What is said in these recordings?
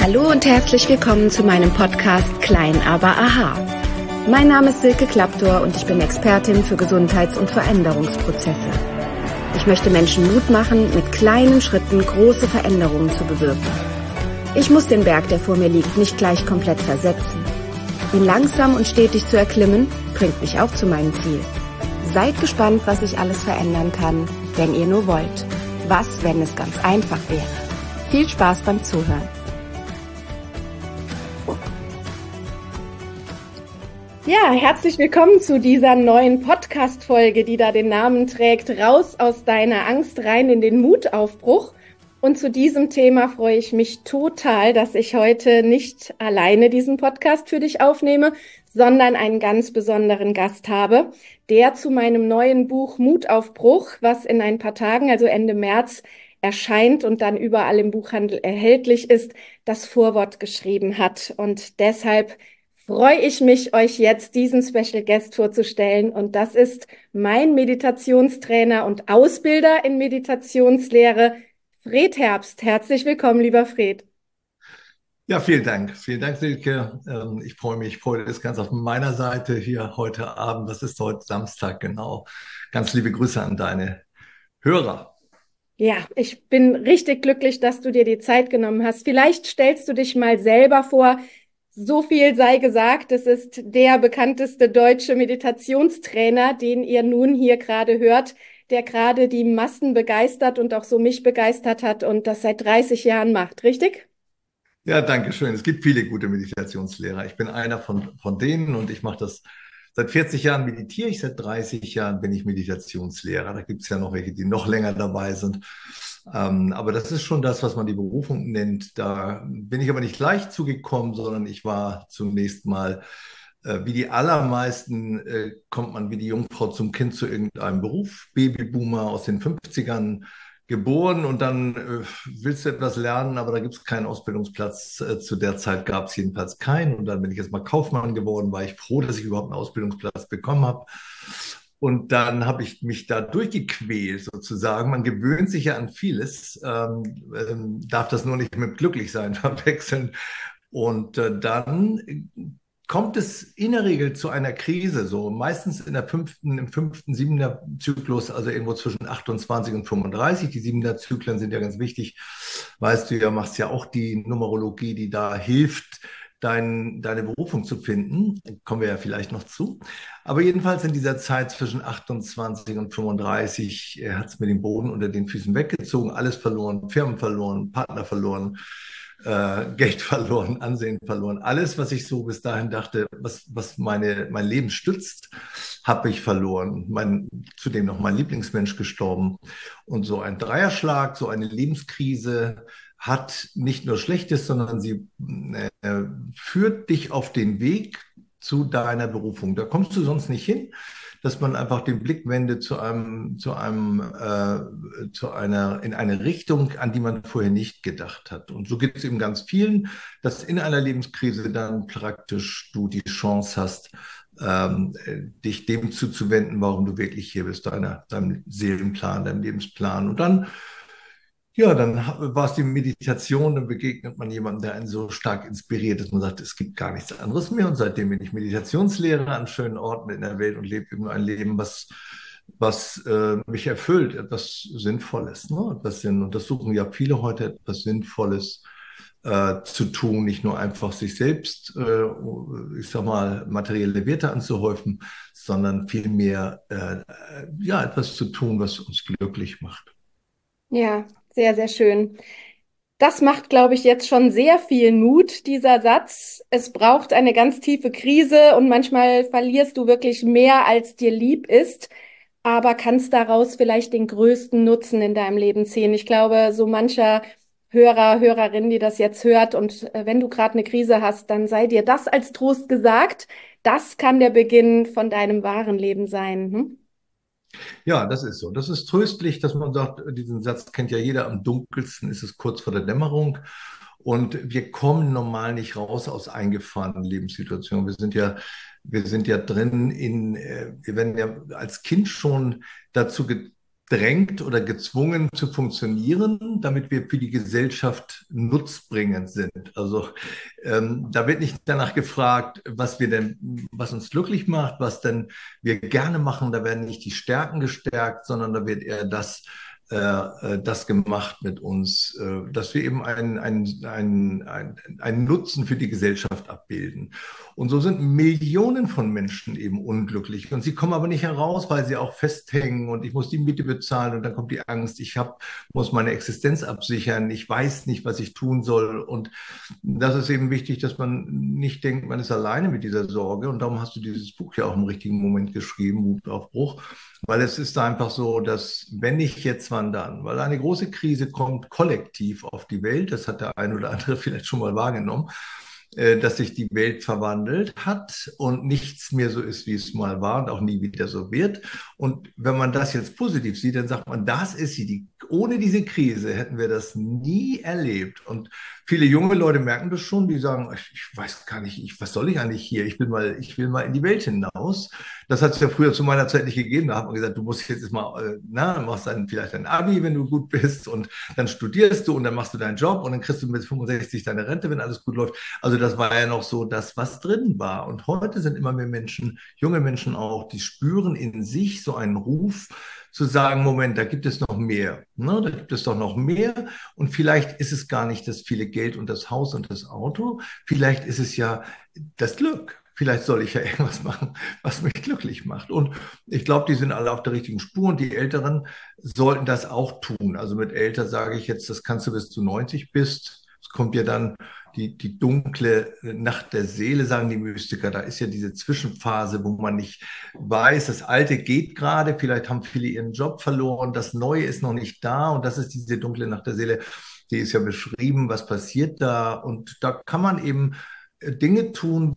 Hallo und herzlich willkommen zu meinem Podcast Klein, aber aha. Mein Name ist Silke Klaptor und ich bin Expertin für Gesundheits- und Veränderungsprozesse. Ich möchte Menschen Mut machen, mit kleinen Schritten große Veränderungen zu bewirken. Ich muss den Berg, der vor mir liegt, nicht gleich komplett versetzen. Ihn langsam und stetig zu erklimmen, bringt mich auch zu meinem Ziel. Seid gespannt, was ich alles verändern kann, wenn ihr nur wollt. Was, wenn es ganz einfach wäre? Viel Spaß beim Zuhören. Ja, herzlich willkommen zu dieser neuen Podcast-Folge, die da den Namen trägt, Raus aus deiner Angst, rein in den Mutaufbruch. Und zu diesem Thema freue ich mich total, dass ich heute nicht alleine diesen Podcast für dich aufnehme, sondern einen ganz besonderen Gast habe, der zu meinem neuen Buch Mutaufbruch, was in ein paar Tagen, also Ende März, erscheint und dann überall im Buchhandel erhältlich ist, das Vorwort geschrieben hat. Und deshalb freue ich mich, euch jetzt diesen Special Guest vorzustellen. Und das ist mein Meditationstrainer und Ausbilder in Meditationslehre, Fred Herbst. Herzlich willkommen, lieber Fred. Ja, vielen Dank. Vielen Dank, Silke. Ich freue mich. Freude ist ganz auf meiner Seite hier heute Abend. Das ist heute Samstag, genau. Ganz liebe Grüße an deine Hörer. Ja, ich bin richtig glücklich, dass du dir die Zeit genommen hast. Vielleicht stellst du dich mal selber vor. So viel sei gesagt, es ist der bekannteste deutsche Meditationstrainer, den ihr nun hier gerade hört, der gerade die Massen begeistert und auch so mich begeistert hat und das seit 30 Jahren macht, richtig? Ja, danke schön. Es gibt viele gute Meditationslehrer. Ich bin einer von denen und ich mache das seit 40 Jahren meditiere ich, seit 30 Jahren bin ich Meditationslehrer. Da gibt es ja noch welche, die noch länger dabei sind. Aber das ist schon das, was man die Berufung nennt. Da bin ich aber nicht leicht zugekommen, sondern ich war zunächst mal, wie die allermeisten, kommt man wie die Jungfrau zum Kind zu irgendeinem Beruf. Babyboomer aus den 50ern geboren und dann willst du etwas lernen, aber da gibt es keinen Ausbildungsplatz. Zu der Zeit gab es jedenfalls keinen. Und dann bin ich jetzt mal Kaufmann geworden, war ich froh, dass ich überhaupt einen Ausbildungsplatz bekommen habe. Und dann habe ich mich da durchgequält sozusagen. Man gewöhnt sich ja an vieles, darf das nur nicht mit Glücklichsein verwechseln. Und dann kommt es in der Regel zu einer Krise, so meistens im fünften, siebener Zyklus, also irgendwo zwischen 28 und 35. Die siebener Zyklen sind ja ganz wichtig. Weißt du ja, machst ja auch die Numerologie, die da hilft, deine Berufung zu finden. Kommen wir ja vielleicht noch zu. Aber jedenfalls in dieser Zeit zwischen 28 und 35 hat es mir den Boden unter den Füßen weggezogen, alles verloren, Firmen verloren, Partner verloren, Geld verloren, Ansehen verloren. Alles, was ich so bis dahin dachte, was mein Leben stützt, habe ich verloren. Zudem noch mein Lieblingsmensch gestorben. Und so ein Dreierschlag, so eine Lebenskrise hat nicht nur Schlechtes, sondern sie führt dich auf den Weg zu deiner Berufung. Da kommst du sonst nicht hin, dass man einfach den Blick wendet in eine Richtung, an die man vorher nicht gedacht hat. Und so geht es eben ganz vielen, dass in einer Lebenskrise dann praktisch du die Chance hast, dich dem zuzuwenden, warum du wirklich hier bist, deinem Seelenplan, deinem Lebensplan. Und dann ja, dann war es die Meditation, dann begegnet man jemandem, der einen so stark inspiriert, dass man sagt, es gibt gar nichts anderes mehr. Und seitdem bin ich Meditationslehrer an schönen Orten in der Welt und lebe eben ein Leben, was mich erfüllt, etwas Sinnvolles, ne? Etwas Sinn. Und das suchen ja viele heute, etwas Sinnvolles zu tun, nicht nur einfach sich selbst, ich sag mal, materielle Werte anzuhäufen, sondern vielmehr ja, etwas zu tun, was uns glücklich macht. Ja, sehr, sehr schön. Das macht, glaube ich, jetzt schon sehr viel Mut, dieser Satz. Es braucht eine ganz tiefe Krise und manchmal verlierst du wirklich mehr, als dir lieb ist, aber kannst daraus vielleicht den größten Nutzen in deinem Leben ziehen. Ich glaube, so mancher Hörer, Hörerin, die das jetzt hört und wenn du gerade eine Krise hast, dann sei dir das als Trost gesagt. Das kann der Beginn von deinem wahren Leben sein. Hm? Ja, das ist so. Das ist tröstlich, dass man sagt, diesen Satz kennt ja jeder, am dunkelsten ist es kurz vor der Dämmerung. Und wir kommen normal nicht raus aus eingefahrenen Lebenssituationen. Wir sind ja drin wir werden ja als Kind schon dazu drängt oder gezwungen zu funktionieren, damit wir für die Gesellschaft nutzbringend sind. Also da wird nicht danach gefragt, was uns glücklich macht, was denn wir gerne machen. Da werden nicht die Stärken gestärkt, sondern da wird eher das gemacht mit uns, dass wir eben einen Nutzen für die Gesellschaft abbilden. Und so sind Millionen von Menschen eben unglücklich. Und sie kommen aber nicht heraus, weil sie auch festhängen und ich muss die Miete bezahlen und dann kommt die Angst, muss meine Existenz absichern, ich weiß nicht, was ich tun soll. Und das ist eben wichtig, dass man nicht denkt, man ist alleine mit dieser Sorge. Und darum hast du dieses Buch ja auch im richtigen Moment geschrieben, Mutaufbruch. Weil es ist einfach so, dass wenn nicht jetzt, wann dann? Weil eine große Krise kommt kollektiv auf die Welt. Das hat der ein oder andere vielleicht schon mal wahrgenommen, dass sich die Welt verwandelt hat und nichts mehr so ist, wie es mal war und auch nie wieder so wird. Und wenn man das jetzt positiv sieht, dann sagt man, das ist sie. Ohne diese Krise hätten wir das nie erlebt. Und viele junge Leute merken das schon, die sagen, ich weiß gar nicht, was soll ich eigentlich hier? Ich will mal in die Welt hinaus. Das hat es ja früher zu meiner Zeit nicht gegeben. Da hat man gesagt, du musst jetzt mal, machst dann vielleicht ein Abi, wenn du gut bist, und dann studierst du und dann machst du deinen Job und dann kriegst du mit 65 deine Rente, wenn alles gut läuft. Also das war ja noch so das, was drin war. Und heute sind immer mehr Menschen, junge Menschen auch, die spüren in sich so einen Ruf, zu sagen, Moment, da gibt es noch mehr, ne? Da gibt es doch noch mehr, und vielleicht ist es gar nicht das viele Geld und das Haus und das Auto, vielleicht ist es ja das Glück. Vielleicht soll ich ja irgendwas machen, was mich glücklich macht. Und ich glaube, die sind alle auf der richtigen Spur und die Älteren sollten das auch tun. Also mit älter sage ich jetzt, das kannst du bis du 90 bist. Es kommt ja dann die dunkle Nacht der Seele, sagen die Mystiker. Da ist ja diese Zwischenphase, wo man nicht weiß, das Alte geht gerade, vielleicht haben viele ihren Job verloren, das Neue ist noch nicht da, und das ist diese dunkle Nacht der Seele. Die ist ja beschrieben, was passiert da, und da kann man eben Dinge tun,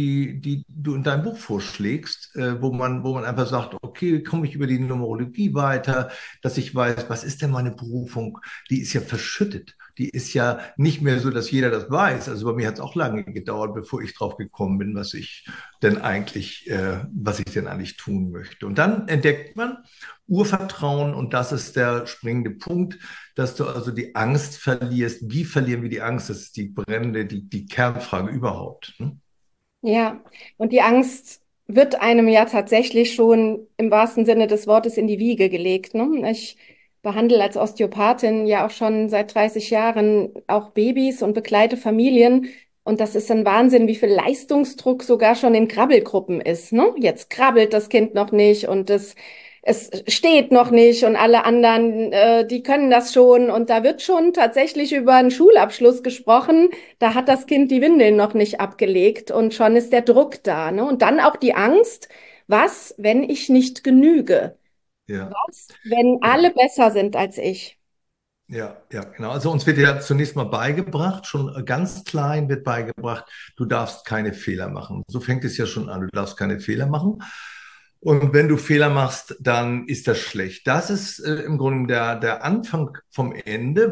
die du in deinem Buch vorschlägst, wo man einfach sagt, okay, komme ich über die Numerologie weiter, dass ich weiß, was ist denn meine Berufung? Die ist ja verschüttet. Die ist ja nicht mehr so, dass jeder das weiß. Also bei mir hat es auch lange gedauert, bevor ich drauf gekommen bin, was ich denn eigentlich tun möchte. Und dann entdeckt man Urvertrauen, und das ist der springende Punkt, dass du also die Angst verlierst. Wie verlieren wir die Angst? Das ist die brennende, die Kernfrage überhaupt. Ne? Ja, und die Angst wird einem ja tatsächlich schon im wahrsten Sinne des Wortes in die Wiege gelegt, ne? Ich behandle als Osteopathin ja auch schon seit 30 Jahren auch Babys und begleite Familien. Und das ist ein Wahnsinn, wie viel Leistungsdruck sogar schon in Krabbelgruppen ist, ne? Jetzt krabbelt das Kind noch nicht und es steht noch nicht und alle anderen, die können das schon. Und da wird schon tatsächlich über einen Schulabschluss gesprochen. Da hat das Kind die Windeln noch nicht abgelegt und schon ist der Druck da, ne? Und dann auch die Angst, was, wenn ich nicht genüge? Ja, Was, wenn ja. alle besser sind als ich? Ja, ja, genau. Also uns wird ja zunächst mal beigebracht, schon ganz klein wird beigebracht, du darfst keine Fehler machen. So fängt es ja schon an, du darfst keine Fehler machen. Und wenn du Fehler machst, dann ist das schlecht. Das ist im Grunde der Anfang vom Ende,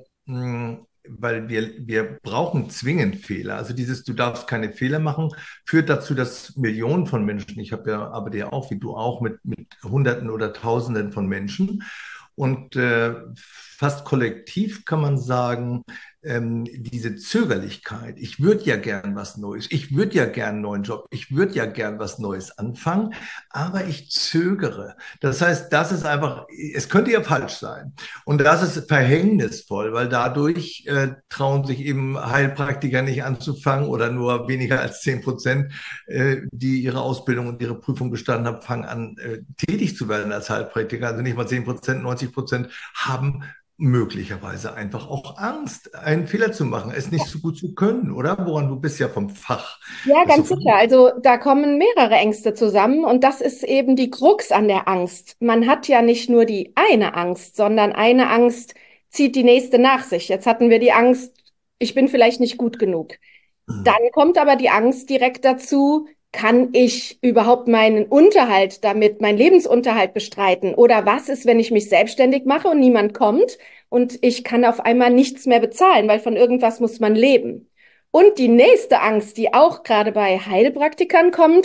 weil wir brauchen zwingend Fehler. Also dieses du darfst keine Fehler machen, führt dazu, dass Millionen von Menschen, arbeite ja auch wie du auch mit Hunderten oder Tausenden von Menschen, und fast kollektiv kann man sagen, diese Zögerlichkeit, ich würde ja gern was Neues, ich würde ja gern einen neuen Job, ich würde ja gern was Neues anfangen, aber ich zögere. Das heißt, das ist einfach, es könnte ja falsch sein. Und das ist verhängnisvoll, weil dadurch trauen sich eben Heilpraktiker nicht anzufangen, oder nur weniger als 10%, die ihre Ausbildung und ihre Prüfung bestanden haben, fangen an, tätig zu werden als Heilpraktiker. Also nicht mal 10%, 90% haben möglicherweise einfach auch Angst, einen Fehler zu machen, es nicht so gut zu können, oder? Woran, du bist ja vom Fach. Ja, Das ganz ist so, sicher. Also da kommen mehrere Ängste zusammen und das ist eben die Krux an der Angst. Man hat ja nicht nur die eine Angst, sondern eine Angst zieht die nächste nach sich. Jetzt hatten wir die Angst, ich bin vielleicht nicht gut genug. Dann kommt aber die Angst direkt dazu, kann ich überhaupt meinen Unterhalt damit, meinen Lebensunterhalt bestreiten? Oder was ist, wenn ich mich selbstständig mache und niemand kommt und ich kann auf einmal nichts mehr bezahlen, weil von irgendwas muss man leben? Und die nächste Angst, die auch gerade bei Heilpraktikern kommt,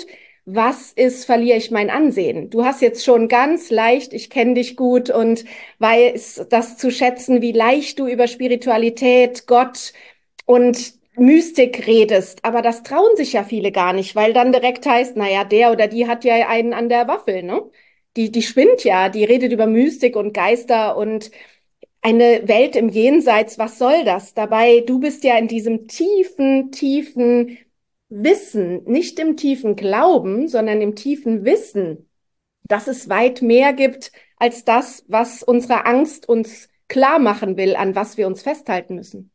was ist, verliere ich mein Ansehen? Du hast jetzt schon ganz leicht, ich kenne dich gut und weiß das zu schätzen, wie leicht du über Spiritualität, Gott und Mystik redest. Aber das trauen sich ja viele gar nicht, weil dann direkt heißt, naja, der oder die hat ja einen an der Waffel, ne? Die spinnt ja, die redet über Mystik und Geister und eine Welt im Jenseits, was soll das? Dabei, du bist ja in diesem tiefen, tiefen Wissen, nicht im tiefen Glauben, sondern im tiefen Wissen, dass es weit mehr gibt als das, was unsere Angst uns klar machen will, an was wir uns festhalten müssen.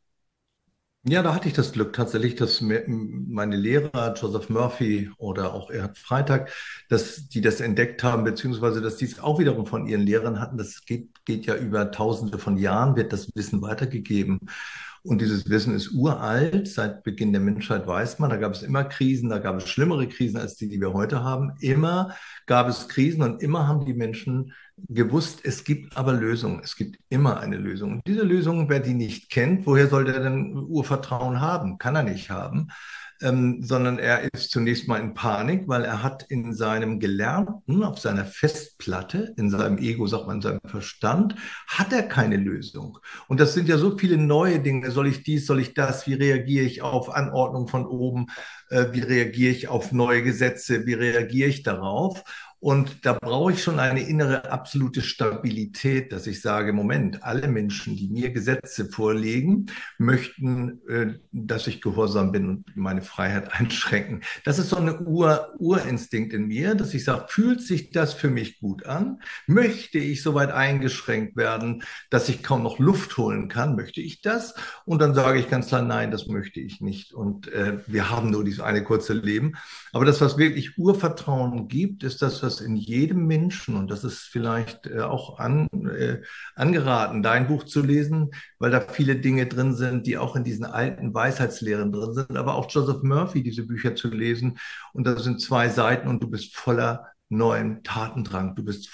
Ja, da hatte ich das Glück tatsächlich, dass meine Lehrer, Joseph Murphy oder auch Erhard Freitag, dass die das entdeckt haben, beziehungsweise dass die es auch wiederum von ihren Lehrern hatten. Das geht ja über Tausende von Jahren, wird das Wissen weitergegeben. Und dieses Wissen ist uralt. Seit Beginn der Menschheit weiß man, da gab es immer Krisen, da gab es schlimmere Krisen als die, die wir heute haben. Immer gab es Krisen und immer haben die Menschen gewusst, es gibt aber Lösungen. Es gibt immer eine Lösung. Und diese Lösung, wer die nicht kennt, woher soll der denn Urvertrauen haben? Kann er nicht haben. Sondern er ist zunächst mal in Panik, weil er hat in seinem Gelernten, auf seiner Festplatte, in seinem Ego, sagt man, in seinem Verstand, hat er keine Lösung. Und das sind ja so viele neue Dinge. Soll ich dies, soll ich das? Wie reagiere ich auf Anordnung von oben? Wie reagiere ich auf neue Gesetze? Wie reagiere ich darauf? Und da brauche ich schon eine innere absolute Stabilität, dass ich sage, Moment, alle Menschen, die mir Gesetze vorlegen, möchten, dass ich gehorsam bin und meine Freiheit einschränken. Das ist so eine Urinstinkt in mir, dass ich sage, fühlt sich das für mich gut an? Möchte ich so weit eingeschränkt werden, dass ich kaum noch Luft holen kann? Möchte ich das? Und dann sage ich ganz klar, nein, das möchte ich nicht. Und wir haben nur dieses eine kurze Leben. Aber das, was wirklich Urvertrauen gibt, ist das, was in jedem Menschen, und das ist vielleicht auch angeraten, dein Buch zu lesen, weil da viele Dinge drin sind, die auch in diesen alten Weisheitslehren drin sind, aber auch Joseph Murphy, diese Bücher zu lesen. Und da sind 2 Seiten und du bist voller neuen Tatendrang, du bist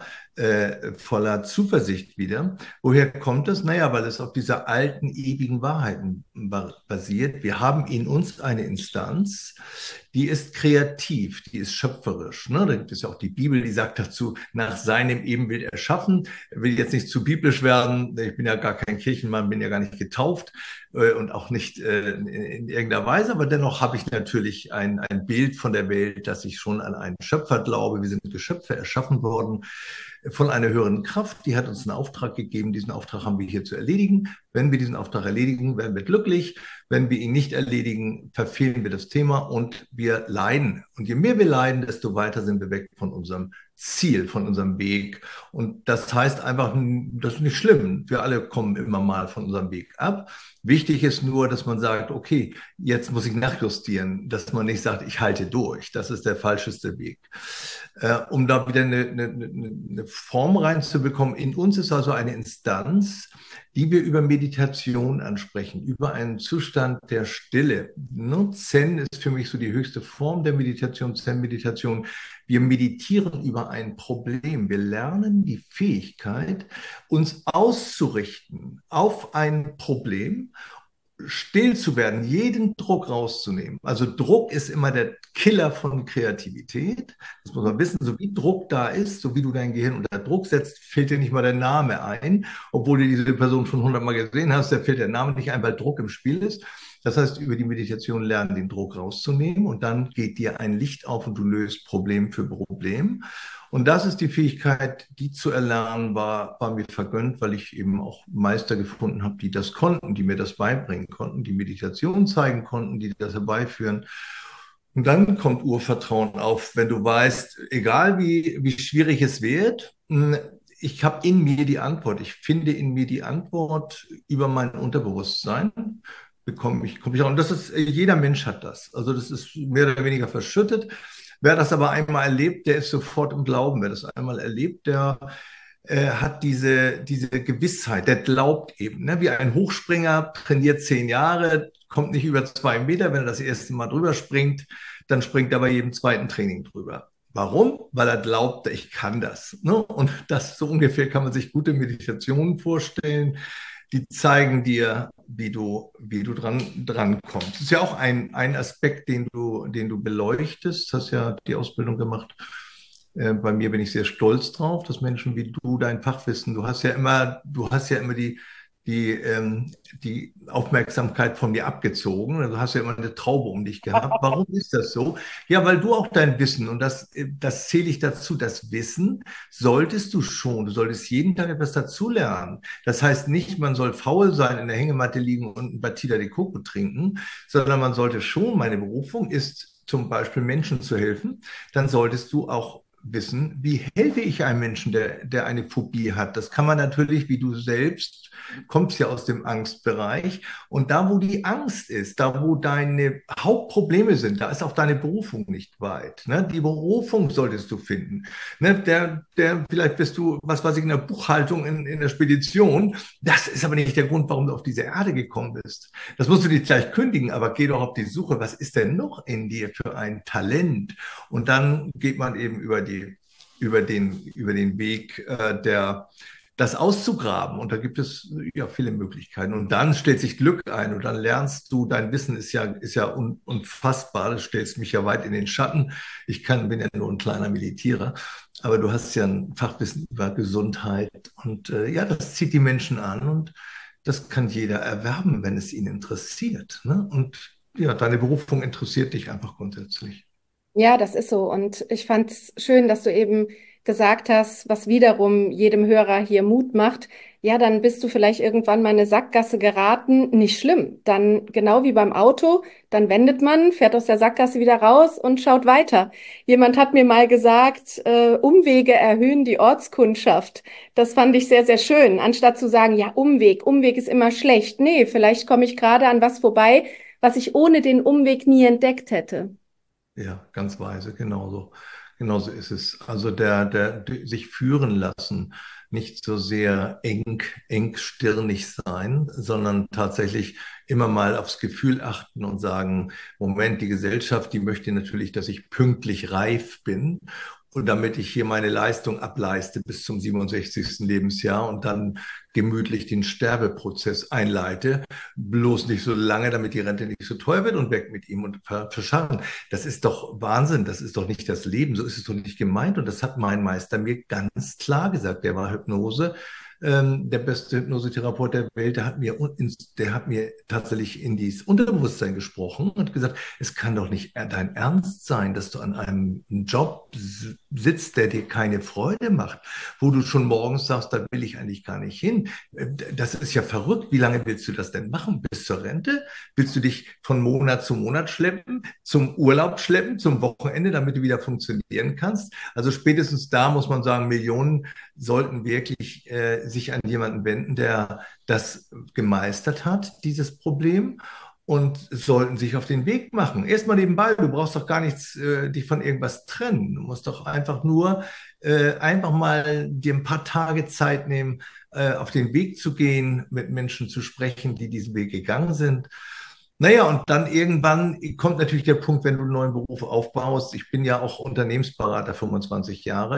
voller Zuversicht wieder. Woher kommt das? Naja, weil es auf dieser alten, ewigen Wahrheiten basiert. Wir haben in uns eine Instanz, die ist kreativ, die ist schöpferisch. Ne? Da gibt es ja auch die Bibel, die sagt dazu, nach seinem Ebenbild erschaffen. Ich will jetzt nicht zu biblisch werden, ich bin ja gar kein Kirchenmann, bin ja gar nicht getauft und auch nicht in irgendeiner Weise, aber dennoch habe ich natürlich ein Bild von der Welt, dass ich schon an einen Schöpfer glaube. Wir sind Geschöpfe erschaffen worden von einer höheren Kraft, die hat uns einen Auftrag gegeben. Diesen Auftrag haben wir hier zu erledigen. Wenn wir diesen Auftrag erledigen, werden wir glücklich. Wenn wir ihn nicht erledigen, verfehlen wir das Thema und wir leiden. Und je mehr wir leiden, desto weiter sind wir weg von unserem Ziel, von unserem Weg. Und das heißt einfach, das ist nicht schlimm. Wir alle kommen immer mal von unserem Weg ab. Wichtig ist nur, dass man sagt, okay, jetzt muss ich nachjustieren, dass man nicht sagt, ich halte durch. Das ist der falscheste Weg. Um da wieder eine Form reinzubekommen. In uns ist also eine Instanz, die wir über Meditation ansprechen, über einen Zustand der Stille. Zen ist für mich so die höchste Form der Meditation, Zen-Meditation. Wir meditieren über ein Problem. Wir lernen die Fähigkeit, uns auszurichten auf ein Problem, still zu werden, jeden Druck rauszunehmen. Also Druck ist immer der Killer von Kreativität. Das muss man wissen, so wie Druck da ist, so wie du dein Gehirn unter Druck setzt, fällt dir nicht mal der Name ein, obwohl du diese Person schon 100-mal gesehen hast, da fällt der Name nicht ein, weil Druck im Spiel ist. Das heißt, über die Meditation lernen, den Druck rauszunehmen und dann geht dir ein Licht auf und du löst Problem für Problem. Und das ist die Fähigkeit, die zu erlernen, war mir vergönnt, weil ich eben auch Meister gefunden habe, die das konnten, die mir das beibringen konnten, die Meditation zeigen konnten, die das herbeiführen. Und dann kommt Urvertrauen auf, wenn du weißt, egal wie schwierig es wird, ich habe in mir die Antwort. Ich finde in mir die Antwort über mein Unterbewusstsein. Komme ich auch. Und das ist, jeder Mensch hat das. Also das ist mehr oder weniger verschüttet. Wer das aber einmal erlebt, der ist sofort im Glauben. Wer das einmal erlebt, der hat diese Gewissheit, der glaubt eben. Ne? Wie ein Hochspringer, trainiert 10 Jahre, kommt nicht über 2 Meter. Wenn er das erste Mal drüber springt, dann springt er bei jedem zweiten Training drüber. Warum? Weil er glaubt, ich kann das. Ne? Und das so ungefähr kann man sich gute Meditationen vorstellen. Die zeigen dir, wie du dran kommst. Das ist ja auch ein Aspekt, den du beleuchtest. Hast ja die Ausbildung gemacht. Bei mir bin ich sehr stolz drauf, dass Menschen wie du dein Fachwissen, du hast ja immer die Aufmerksamkeit von mir abgezogen. Du hast ja immer eine Traube um dich gehabt. Warum ist das so? Ja, weil du auch dein Wissen, und das zähle ich dazu, das Wissen solltest du schon. Du solltest jeden Tag etwas dazulernen. Das heißt nicht, man soll faul sein, in der Hängematte liegen und ein Batida de Coco trinken, sondern man sollte schon, meine Berufung ist zum Beispiel Menschen zu helfen, dann solltest du auch wissen, wie helfe ich einem Menschen, der eine Phobie hat. Das kann man natürlich, wie du selbst kommst ja aus dem Angstbereich. Und da, wo die Angst ist, da, wo deine Hauptprobleme sind, da ist auch deine Berufung nicht weit. Ne? Die Berufung solltest du finden. Ne? Vielleicht bist du, was weiß ich, in der Buchhaltung, in der Spedition. Das ist aber nicht der Grund, warum du auf diese Erde gekommen bist. Das musst du dir gleich kündigen, aber geh doch auf die Suche. Was ist denn noch in dir für ein Talent? Und dann geht man eben über den Weg, das auszugraben. Und da gibt es ja viele Möglichkeiten. Und dann stellt sich Glück ein und dann lernst du, dein Wissen ist ja unfassbar. Das stellst mich ja weit in den Schatten. Bin ja nur ein kleiner Militierer. Aber du hast ja ein Fachwissen über Gesundheit. Und ja, das zieht die Menschen an. Und das kann jeder erwerben, wenn es ihn interessiert. Ne? Und ja, deine Berufung interessiert dich einfach grundsätzlich. Ja, das ist so. Und ich fand es schön, dass du eben gesagt hast, was wiederum jedem Hörer hier Mut macht. Ja, dann bist du vielleicht irgendwann mal in eine Sackgasse geraten. Nicht schlimm. Dann genau wie beim Auto, dann wendet man, fährt aus der Sackgasse wieder raus und schaut weiter. Jemand hat mir mal gesagt, Umwege erhöhen die Ortskundschaft. Das fand ich sehr, sehr schön. Anstatt zu sagen, ja, Umweg ist immer schlecht. Nee, vielleicht komme ich gerade an was vorbei, was ich ohne den Umweg nie entdeckt hätte. Ja, ganz weise, genauso. Genauso ist es. Also sich führen lassen, nicht so sehr engstirnig sein, sondern tatsächlich immer mal aufs Gefühl achten und sagen, Moment, die Gesellschaft, die möchte natürlich, dass ich pünktlich reif bin. Und damit ich hier meine Leistung ableiste bis zum 67. Lebensjahr und dann gemütlich den Sterbeprozess einleite, bloß nicht so lange, damit die Rente nicht so teuer wird und weg mit ihm und verscharren. Das ist doch Wahnsinn, das ist doch nicht das Leben, so ist es doch nicht gemeint. Und das hat mein Meister mir ganz klar gesagt. Der war Hypnose, der beste Hypnosetherapeut der Welt, der hat mir tatsächlich in dieses Unterbewusstsein gesprochen und gesagt, es kann doch nicht dein Ernst sein, dass du an einem Job sitzt, der dir keine Freude macht, wo du schon morgens sagst, da will ich eigentlich gar nicht hin. Das ist ja verrückt. Wie lange willst du das denn machen? Bis zur Rente? Willst du dich von Monat zu Monat schleppen, zum Urlaub schleppen, zum Wochenende, damit du wieder funktionieren kannst? Also spätestens da muss man sagen, Millionen sollten wirklich sich an jemanden wenden, der das gemeistert hat, dieses Problem, und sollten sich auf den Weg machen. Erstmal nebenbei, du brauchst doch gar nichts, dich von irgendwas trennen. Du musst doch einfach mal dir ein paar Tage Zeit nehmen, auf den Weg zu gehen, mit Menschen zu sprechen, die diesen Weg gegangen sind. Naja, und dann irgendwann kommt natürlich der Punkt, wenn du einen neuen Beruf aufbaust. Ich bin ja auch Unternehmensberater, 25 Jahre.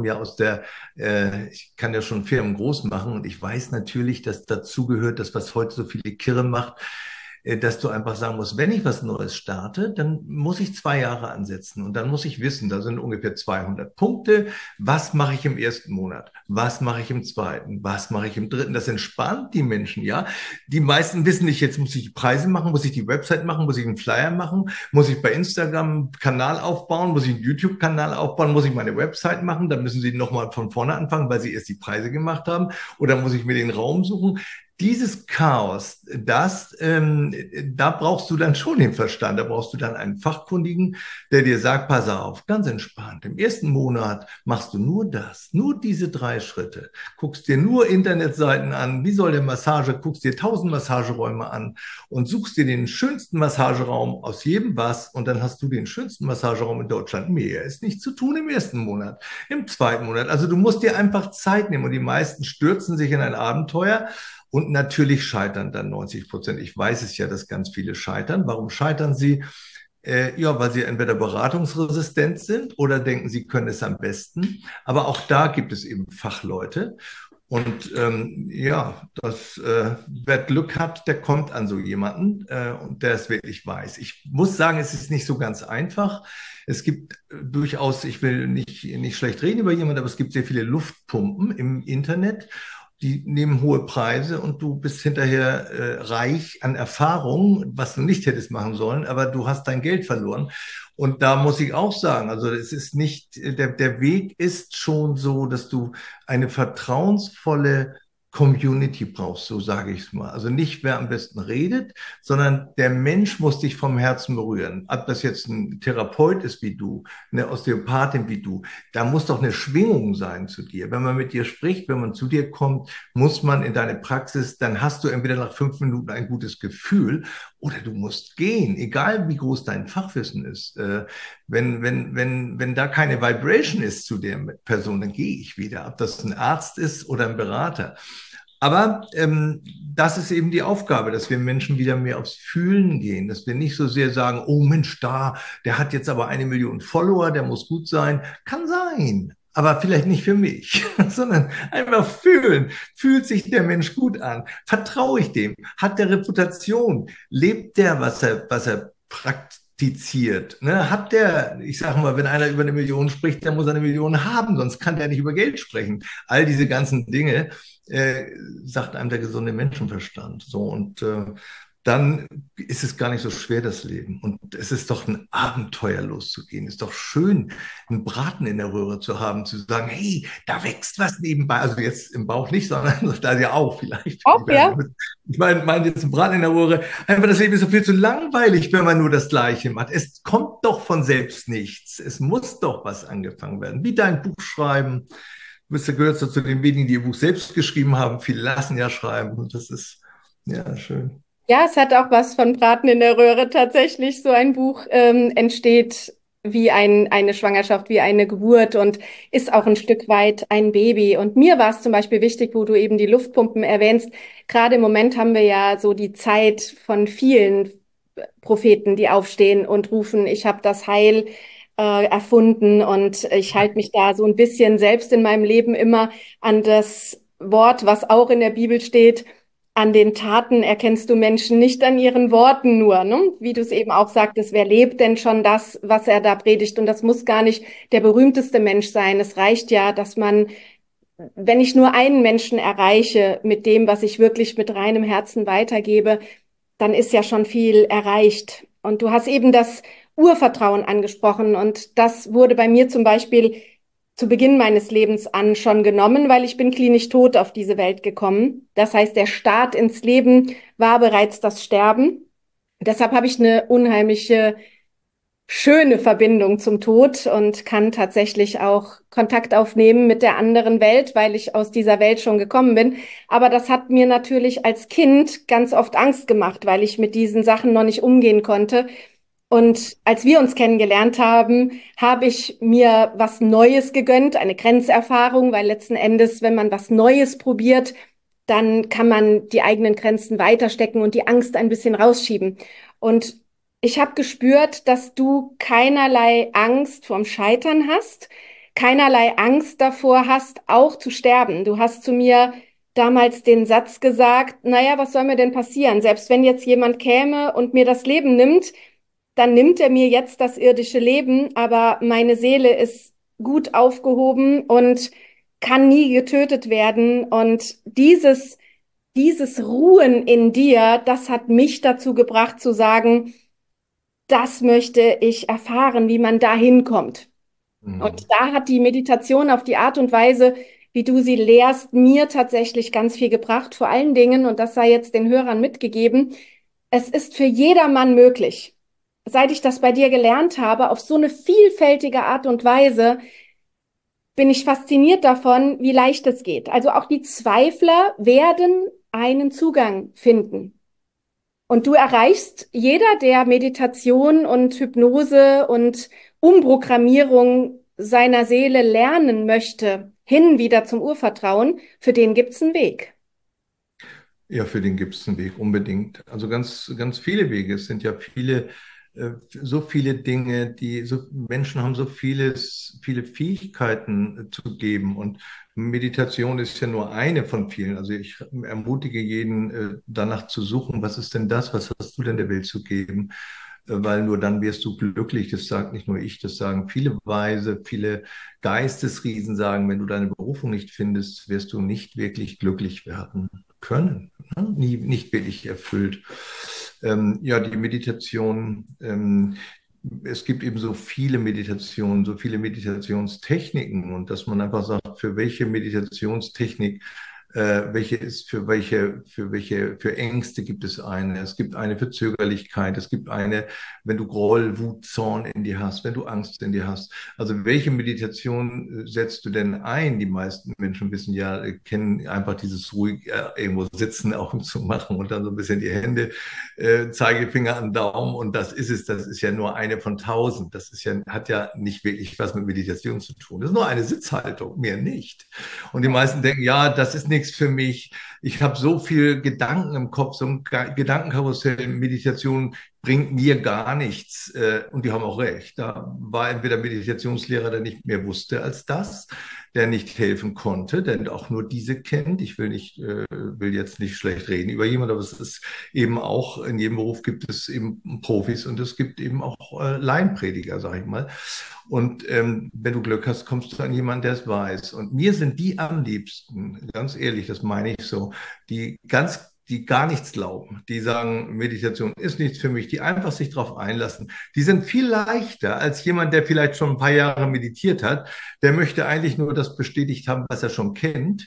Ich kann ja schon Firmen groß machen und ich weiß natürlich, dass dazu gehört, das, was heute so viele Kirre macht, dass du einfach sagen musst, wenn ich was Neues starte, dann muss ich 2 Jahre ansetzen und dann muss ich wissen, da sind ungefähr 200 Punkte. Was mache ich im ersten Monat? Was mache ich im zweiten? Was mache ich im dritten? Das entspannt die Menschen, ja. Die meisten wissen nicht, jetzt muss ich die Preise machen, muss ich die Website machen, muss ich einen Flyer machen, muss ich bei Instagram einen Kanal aufbauen, muss ich einen YouTube-Kanal aufbauen, muss ich meine Website machen, dann müssen sie nochmal von vorne anfangen, weil sie erst die Preise gemacht haben, oder muss ich mir den Raum suchen? Dieses Chaos, da brauchst du dann schon den Verstand. Da brauchst du dann einen Fachkundigen, der dir sagt, pass auf, ganz entspannt. Im ersten Monat machst du nur das, nur diese 3 Schritte. Guckst dir nur Internetseiten an, wie soll der Massage, guckst dir 1000 Massageräume an und suchst dir den schönsten Massageraum aus jedem was, und dann hast du den schönsten Massageraum in Deutschland. Mehr ist nicht zu tun im ersten Monat, im zweiten Monat. Also du musst dir einfach Zeit nehmen, und die meisten stürzen sich in ein Abenteuer. Und natürlich scheitern dann 90%. Ich weiß es ja, dass ganz viele scheitern. Warum scheitern sie? Ja, weil sie entweder beratungsresistent sind oder denken, sie können es am besten. Aber auch da gibt es eben Fachleute. Und ja, wer Glück hat, der kommt an so jemanden und der es wirklich weiß. Ich muss sagen, es ist nicht so ganz einfach. Es gibt durchaus, ich will nicht schlecht reden über jemanden, aber es gibt sehr viele Luftpumpen im Internet. Die nehmen hohe Preise und du bist hinterher reich an Erfahrung, was du nicht hättest machen sollen, aber du hast dein Geld verloren. Und da muss ich auch sagen, also es ist nicht, der Weg ist schon so, dass du eine vertrauensvolle Community brauchst, so sage ich es mal. Also nicht, wer am besten redet, sondern der Mensch muss dich vom Herzen berühren. Ob das jetzt ein Therapeut ist wie du, eine Osteopathin wie du, da muss doch eine Schwingung sein zu dir. Wenn man mit dir spricht, wenn man zu dir kommt, muss man in deine Praxis, dann hast du entweder nach 5 Minuten ein gutes Gefühl oder du musst gehen, egal wie groß dein Fachwissen ist. Wenn da keine Vibration ist zu der Person, dann gehe ich wieder, ob das ein Arzt ist oder ein Berater. Aber das ist eben die Aufgabe, dass wir Menschen wieder mehr aufs Fühlen gehen, dass wir nicht so sehr sagen, oh Mensch, der hat jetzt aber 1 Million Follower, der muss gut sein. Kann sein, aber vielleicht nicht für mich, sondern einfach fühlen. Fühlt sich der Mensch gut an? Vertraue ich dem? Hat der Reputation? Lebt der, was er praktiziert? Ne? Hat der, ich sage mal, wenn einer über 1 Million spricht, der muss 1 Million haben, sonst kann der nicht über Geld sprechen. All diese ganzen Dinge äh, sagt einem der gesunde Menschenverstand. So und dann ist es gar nicht so schwer, das Leben. Und es ist doch ein Abenteuer loszugehen. Es ist doch schön, einen Braten in der Röhre zu haben, zu sagen, hey, da wächst was nebenbei. Also jetzt im Bauch nicht, sondern da ja auch vielleicht. Auch, ja. Ich meine jetzt einen Braten in der Röhre. Einfach das Leben ist so viel zu langweilig, wenn man nur das Gleiche macht. Es kommt doch von selbst nichts. Es muss doch was angefangen werden. Wie dein Buch schreiben. Gehört zu den wenigen, die ihr Buch selbst geschrieben haben. Viele lassen ja schreiben. Und das ist, ja, schön. Ja, es hat auch was von Braten in der Röhre. Tatsächlich, so ein Buch entsteht wie eine Schwangerschaft, wie eine Geburt und ist auch ein Stück weit ein Baby. Und mir war es zum Beispiel wichtig, wo du eben die Luftpumpen erwähnst. Gerade im Moment haben wir ja so die Zeit von vielen Propheten, die aufstehen und rufen, ich habe das Heil erfunden und ich halte mich da so ein bisschen selbst in meinem Leben immer an das Wort, was auch in der Bibel steht. An den Taten erkennst du Menschen, nicht an ihren Worten nur, ne? Wie du es eben auch sagtest, wer lebt denn schon das, was er da predigt? Und das muss gar nicht der berühmteste Mensch sein. Es reicht ja, dass man, wenn ich nur einen Menschen erreiche mit dem, was ich wirklich mit reinem Herzen weitergebe, dann ist ja schon viel erreicht. Und du hast eben das Urvertrauen angesprochen und das wurde bei mir zum Beispiel zu Beginn meines Lebens an schon genommen, weil ich bin klinisch tot auf diese Welt gekommen. Das heißt, der Start ins Leben war bereits das Sterben. Deshalb habe ich eine unheimliche, schöne Verbindung zum Tod und kann tatsächlich auch Kontakt aufnehmen mit der anderen Welt, weil ich aus dieser Welt schon gekommen bin. Aber das hat mir natürlich als Kind ganz oft Angst gemacht, weil ich mit diesen Sachen noch nicht umgehen konnte. Und als wir uns kennengelernt haben, habe ich mir was Neues gegönnt, eine Grenzerfahrung, weil letzten Endes, wenn man was Neues probiert, dann kann man die eigenen Grenzen weiterstecken und die Angst ein bisschen rausschieben. Und ich habe gespürt, dass du keinerlei Angst vorm Scheitern hast, keinerlei Angst davor hast, auch zu sterben. Du hast zu mir damals den Satz gesagt, naja, was soll mir denn passieren? Selbst wenn jetzt jemand käme und mir das Leben nimmt, dann nimmt er mir jetzt das irdische Leben, aber meine Seele ist gut aufgehoben und kann nie getötet werden. Und dieses Ruhen in dir, das hat mich dazu gebracht zu sagen, das möchte ich erfahren, wie man da hinkommt. Und Mhm. da hat die Meditation auf die Art und Weise, wie du sie lehrst, mir tatsächlich ganz viel gebracht. Vor allen Dingen, und das sei jetzt den Hörern mitgegeben, es ist für jedermann möglich. Seit ich das bei dir gelernt habe, auf so eine vielfältige Art und Weise, bin ich fasziniert davon, wie leicht es geht. Also auch die Zweifler werden einen Zugang finden. Und du erreichst jeder, der Meditation und Hypnose und Umprogrammierung seiner Seele lernen möchte, hin wieder zum Urvertrauen, für den gibt's einen Weg. Ja, für den gibt es einen Weg, unbedingt. Also ganz viele Wege. Es sind ja viele. so viele Dinge, Menschen haben so viele Fähigkeiten zu geben und Meditation ist ja nur eine von vielen. Also ich ermutige jeden, danach zu suchen, was ist denn das, was hast du denn der Welt zu geben? Weil nur dann wirst du glücklich. Das sagt nicht nur ich, das sagen viele Weise, viele Geistesriesen sagen, wenn du deine Berufung nicht findest, wirst du nicht wirklich glücklich werden können, ne? Nicht wirklich erfüllt. Ja, die Meditation, es gibt eben so viele Meditationen, so viele Meditationstechniken und dass man einfach sagt, für welche Meditationstechnik für Ängste gibt es eine. Es gibt eine für Zögerlichkeit. Es gibt eine, wenn du Groll, Wut, Zorn in dir hast, wenn du Angst in dir hast. Also welche Meditation setzt du denn ein? Die meisten Menschen wissen ja, kennen einfach dieses ruhig irgendwo sitzen, Augen zu machen und dann so ein bisschen die Hände, Zeigefinger an Daumen und das ist es. Das ist ja nur eine von 1000. Das ist ja, hat ja nicht wirklich was mit Meditation zu tun. Das ist nur eine Sitzhaltung, mehr nicht. Und die meisten denken, ja, das ist nichts für mich. Ich habe so viel Gedanken im Kopf, so ein Gedankenkarussell, Meditation bringt mir gar nichts. Und die haben auch recht. Da war entweder Meditationslehrer, der nicht mehr wusste als das, der nicht helfen konnte, der auch nur diese kennt. Ich will jetzt nicht schlecht reden über jemanden, aber es ist eben auch, in jedem Beruf gibt es eben Profis und es gibt eben auch Laienprediger, sag ich mal. Und wenn du Glück hast, kommst du an jemanden, der es weiß. Und mir sind die am liebsten, ganz ehrlich, das meine ich so, die gar nichts glauben, die sagen, Meditation ist nichts für mich, die einfach sich darauf einlassen. Die sind viel leichter als jemand, der vielleicht schon ein paar Jahre meditiert hat. Der möchte eigentlich nur das bestätigt haben, was er schon kennt.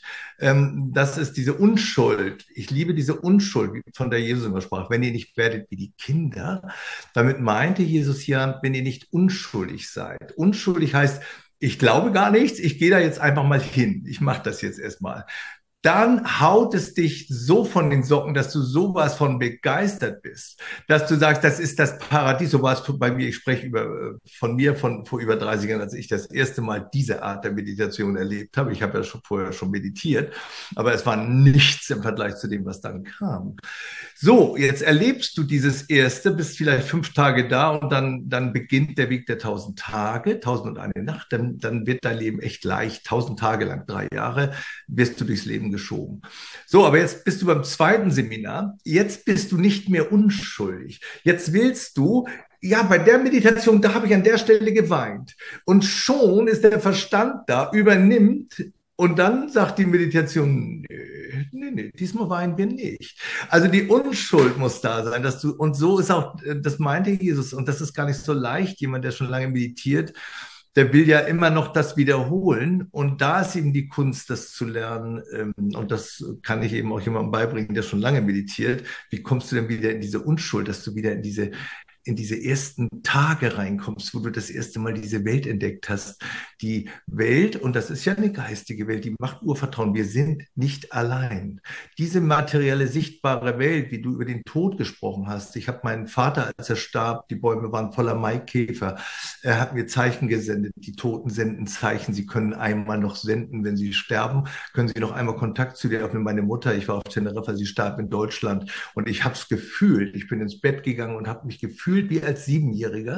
Das ist diese Unschuld. Ich liebe diese Unschuld, von der Jesus immer sprach. Wenn ihr nicht werdet wie die Kinder, damit meinte Jesus ja, wenn ihr nicht unschuldig seid. Unschuldig heißt, ich glaube gar nichts, ich gehe da jetzt einfach mal hin. Ich mache das jetzt erstmal. Dann haut es dich so von den Socken, dass du sowas von begeistert bist, dass du sagst, das ist das Paradies. So war es bei mir. Ich spreche von mir von vor über 30 Jahren, als ich das erste Mal diese Art der Meditation erlebt habe. Ich habe ja vorher schon meditiert, aber es war nichts im Vergleich zu dem, was dann kam. So, jetzt erlebst du dieses erste, bist vielleicht 5 Tage da und dann beginnt der Weg der 1000 Tage, 1001 Nacht. Dann wird dein Leben echt leicht. 1000 Tage lang, 3 Jahre, wirst du durchs Leben geschoben. So, aber jetzt bist du beim zweiten Seminar. Jetzt bist du nicht mehr unschuldig. Jetzt willst du, ja, bei der Meditation, da habe ich an der Stelle geweint. Und schon ist der Verstand da, übernimmt. Und dann sagt die Meditation, nee, diesmal weinen wir nicht. Also die Unschuld muss da sein, und so ist auch, das meinte Jesus, und das ist gar nicht so leicht, jemand, der schon lange meditiert, der will ja immer noch das wiederholen. Und da ist eben die Kunst, das zu lernen. Und das kann ich eben auch jemandem beibringen, der schon lange meditiert. Wie kommst du denn wieder in diese Unschuld, dass du wieder in diese ersten Tage reinkommst, wo du das erste Mal diese Welt entdeckt hast. Die Welt, und das ist ja eine geistige Welt, die macht Urvertrauen. Wir sind nicht allein. Diese materielle, sichtbare Welt, wie du über den Tod gesprochen hast. Ich habe meinen Vater, als er starb, die Bäume waren voller Maikäfer. Er hat mir Zeichen gesendet. Die Toten senden Zeichen. Sie können einmal noch senden, wenn sie sterben, können sie noch einmal Kontakt zu dir aufnehmen. Meine Mutter, ich war auf Teneriffa, sie starb in Deutschland und ich habe es gefühlt. Ich bin ins Bett gegangen und habe mich gefühlt wie als Siebenjähriger,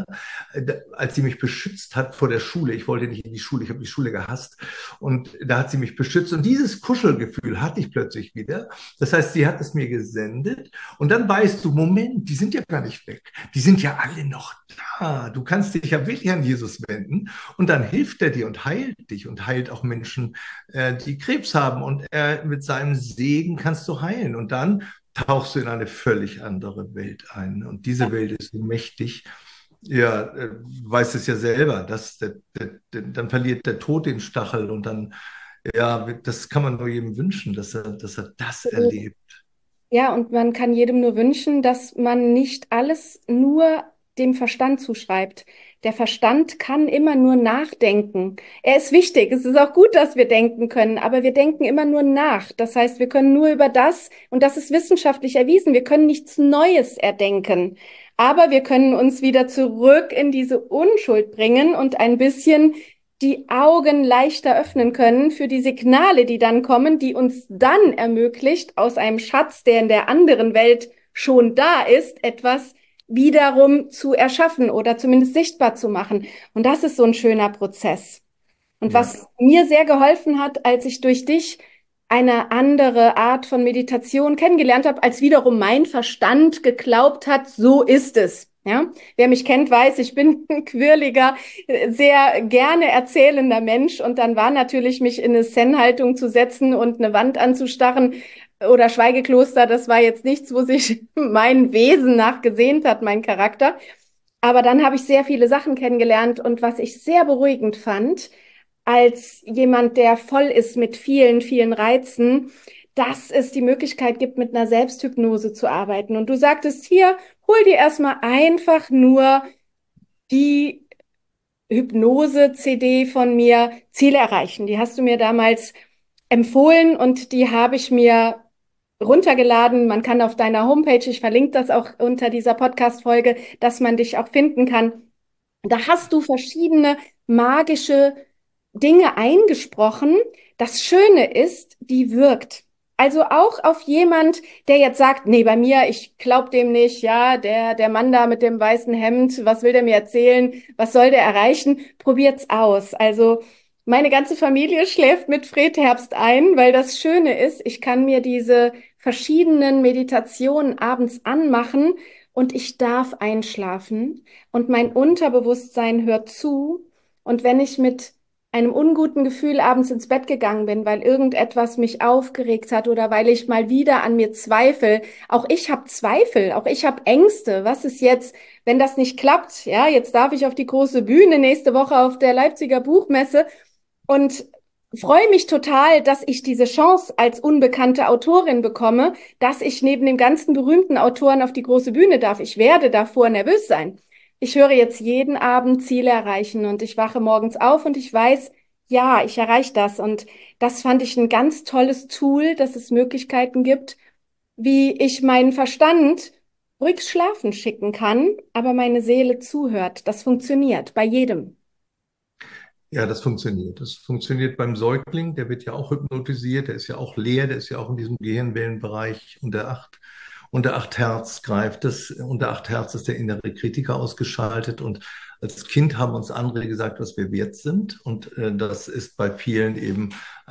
als sie mich beschützt hat vor der Schule. Ich wollte nicht in die Schule, ich habe die Schule gehasst. Und da hat sie mich beschützt. Und dieses Kuschelgefühl hatte ich plötzlich wieder. Das heißt, sie hat es mir gesendet. Und dann weißt du, Moment, die sind ja gar nicht weg. Die sind ja alle noch da. Du kannst dich ja wirklich an Jesus wenden. Und dann hilft er dir und heilt dich und heilt auch Menschen, die Krebs haben. Und mit seinem Segen kannst du heilen. Und dann tauchst du in eine völlig andere Welt ein. Und diese Welt ist so mächtig. Ja, du weißt es ja selber, dann verliert der Tod den Stachel und dann, ja, das kann man nur jedem wünschen, dass er das erlebt. Ja, und man kann jedem nur wünschen, dass man nicht alles nur dem Verstand zuschreibt. Der Verstand kann immer nur nachdenken. Er ist wichtig. Es ist auch gut, dass wir denken können, aber wir denken immer nur nach. Das heißt, wir können nur über das, und das ist wissenschaftlich erwiesen, wir können nichts Neues erdenken. Aber wir können uns wieder zurück in diese Unschuld bringen und ein bisschen die Augen leichter öffnen können für die Signale, die dann kommen, die uns dann ermöglicht, aus einem Schatz, der in der anderen Welt schon da ist, etwas wiederum zu erschaffen oder zumindest sichtbar zu machen. Und das ist so ein schöner Prozess. Und Ja. was mir sehr geholfen hat, als ich durch dich eine andere Art von Meditation kennengelernt habe, als wiederum mein Verstand geglaubt hat, so ist es. Ja, wer mich kennt, weiß, ich bin ein quirliger, sehr gerne erzählender Mensch. Und dann war natürlich, mich in eine Zen-Haltung zu setzen und eine Wand anzustarren oder Schweigekloster, das war jetzt nichts, wo sich mein Wesen nach gesehnt hat, mein Charakter. Aber dann habe ich sehr viele Sachen kennengelernt und was ich sehr beruhigend fand, als jemand, der voll ist mit vielen, vielen Reizen, dass es die Möglichkeit gibt, mit einer Selbsthypnose zu arbeiten. Und du sagtest hier, hol dir erstmal einfach nur die Hypnose-CD von mir, Ziele erreichen. Die hast du mir damals empfohlen und die habe ich mir runtergeladen. Man kann auf deiner Homepage, ich verlinke das auch unter dieser Podcast-Folge, dass man dich auch finden kann. Da hast du verschiedene magische Dinge eingesprochen. Das Schöne ist, die wirkt. Also auch auf jemand, der jetzt sagt, nee, bei mir, ich glaub dem nicht, ja, der Mann da mit dem weißen Hemd, was will der mir erzählen? Was soll der erreichen? Probiert's aus. Also meine ganze Familie schläft mit Fred Herbst ein, weil das Schöne ist, ich kann mir diese verschiedenen Meditationen abends anmachen und ich darf einschlafen und mein Unterbewusstsein hört zu. Und wenn ich mit einem unguten Gefühl abends ins Bett gegangen bin, weil irgendetwas mich aufgeregt hat oder weil ich mal wieder an mir zweifle. Auch ich habe Zweifel, auch ich habe Ängste. Was ist jetzt, wenn das nicht klappt? Ja, jetzt darf ich auf die große Bühne nächste Woche auf der Leipziger Buchmesse und freue mich total, dass ich diese Chance als unbekannte Autorin bekomme, dass ich neben den ganzen berühmten Autoren auf die große Bühne darf. Ich werde davor nervös sein. Ich höre jetzt jeden Abend Ziele erreichen und ich wache morgens auf und ich weiß, ja, ich erreiche das. Und das fand ich ein ganz tolles Tool, dass es Möglichkeiten gibt, wie ich meinen Verstand ruhig schlafen schicken kann, aber meine Seele zuhört. Das funktioniert bei jedem. Ja, das funktioniert. Das funktioniert beim Säugling, der wird ja auch hypnotisiert, der ist ja auch leer, der ist ja auch in diesem Gehirnwellenbereich unter 8 Hertz greift das, unter 8 Hertz ist der innere Kritiker ausgeschaltet und als Kind haben uns andere gesagt, was wir wert sind und das ist bei vielen eben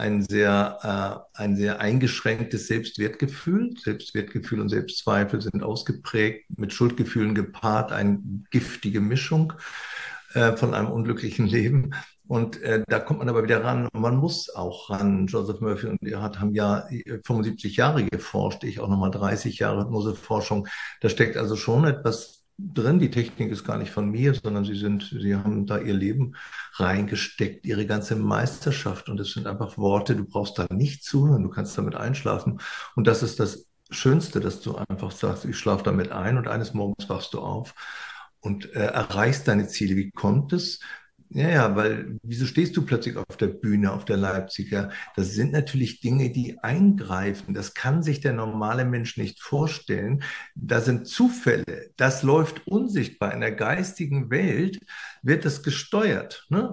ein sehr eingeschränktes Selbstwertgefühl. Selbstwertgefühl und Selbstzweifel sind ausgeprägt, mit Schuldgefühlen gepaart, eine giftige Mischung von einem unglücklichen Leben. Und da kommt man aber wieder ran. Und man muss auch ran. Joseph Murphy und Erhard haben ja 75 Jahre geforscht, ich auch nochmal 30 Jahre Hypnoseforschung. Da steckt also schon etwas drin. Die Technik ist gar nicht von mir, sondern sie haben da ihr Leben reingesteckt, ihre ganze Meisterschaft. Und es sind einfach Worte, du brauchst da nicht zuhören, du kannst damit einschlafen. Und das ist das Schönste, dass du einfach sagst, ich schlafe damit ein und eines Morgens wachst du auf und erreichst deine Ziele. Wie kommt es? Ja, ja, weil wieso stehst du plötzlich auf der Bühne, auf der Leipziger? Das sind natürlich Dinge, die eingreifen. Das kann sich der normale Mensch nicht vorstellen. Da sind Zufälle. Das läuft unsichtbar. In der geistigen Welt wird das gesteuert. Ne?